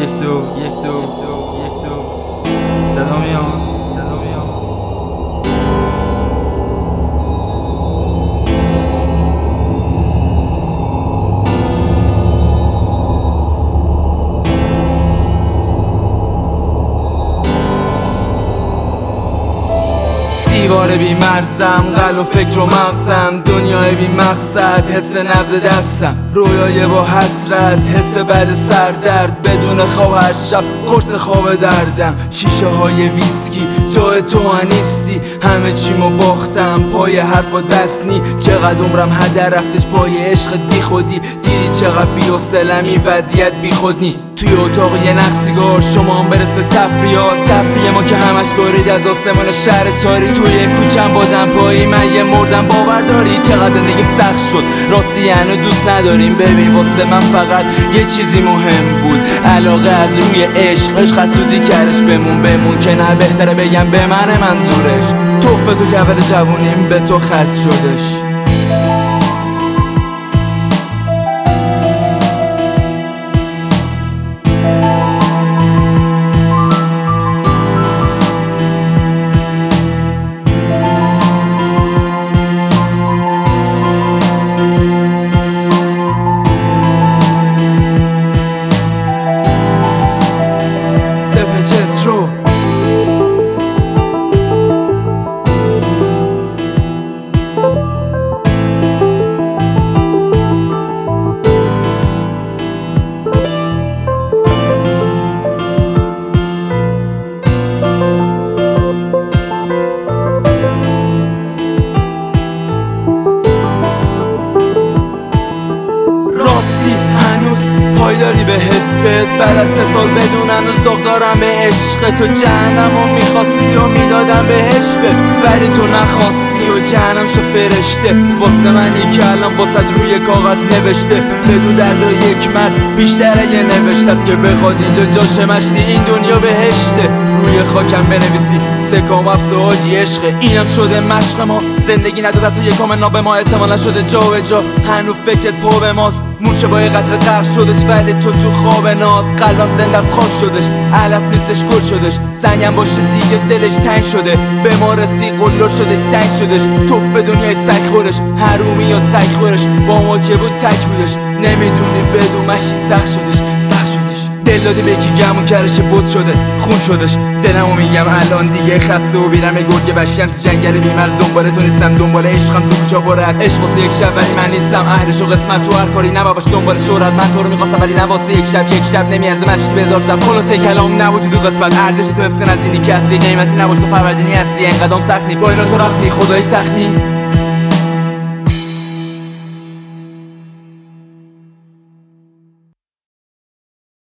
صدا میاد. دیوار بی مرزم، قلب و فکر و مغزم، دنیای بی مقصد، حس نبض دستم، رویای با حسرت، حس بعد سردرد، بدون خواب هر شب قرص خواب دردم، شیشه های ویسکی جای تو نیستی، همه چیمو باختم پای حرفات بسنی، چقدر عمرم هدر رفتش پای عشقت بی خودی، دیدی چقدر بی حوصله‌می وضعیت بی خودنی، توی اتاق یه نخ سیگار شما هم برس به تفریح ما که همش بارید از آسمان شهر تاریک، توی کوچم بادم پایی من یه مردم باور داری چقدر زندگیم سخت شد راستی هنو دوست نداریم، ببین واسه من فقط یه چیزی مهم بود علاقه از روی عشق حسودی کردش بمون که نه بهتره بگم به من منظورش توفه تو کبد جوونیم به تو خط شدش. پایداری به حست بعد از 3 سال بدون هنوز داغ دارم به عشق تو، جهنمو میخواستی و میدادم بهش ولی تو نخواستی و جهنم شو فرشته واسه منی که الان واسه روی کاغذ نوشته بدون درد و یک مرد بیشتره یه نوشته است که بخواد اینجا جاش مشتی این دنیا بهشته، روی خاکم بنویسی سکام افس و حاجی عشقه اینم شده مشق ما، زندگی نداده تو یکم ناب ما احتمالا شده جا به جا، هنو فکرت پا به ماست مورچه با یه قطره غرق شدش ولی تو خواب ناز، قلبم زنده از خاک شدش علف نیستش گل شدش، سنگم باشه دیگه دلش تنگ شده به ما رسی قلر شده سنگ شدش، توفه دنیای سگ خورش حرومی یا تک خورش با ما که بود تک بودش، نمیدونی بدون مشی سخت شدش دل دادی به کی گمون کرش بود شده خون شدش، دلمو میگم الان دیگه خسته و بیرم گرگ وحشیم تو جنگل بیمرز دنبال تو نیستم دنبال عشقم تو کوچا پر از عشق واسه یک شب ولی من نیستم اهلش و قسمت تو هر کاری نباش دنبال شهرت، من تو رو میخواستم ولی نه واسه یک شب نمیارزه مشتی به 1000 شب، خلاصه کلام نوجود و قسمت ارزش تو حفظ کن از اینی که هستی قیمتی نباش تو فروردینی هستی انقدام سخت نی با اینا تو رفتی خدای سخت نی.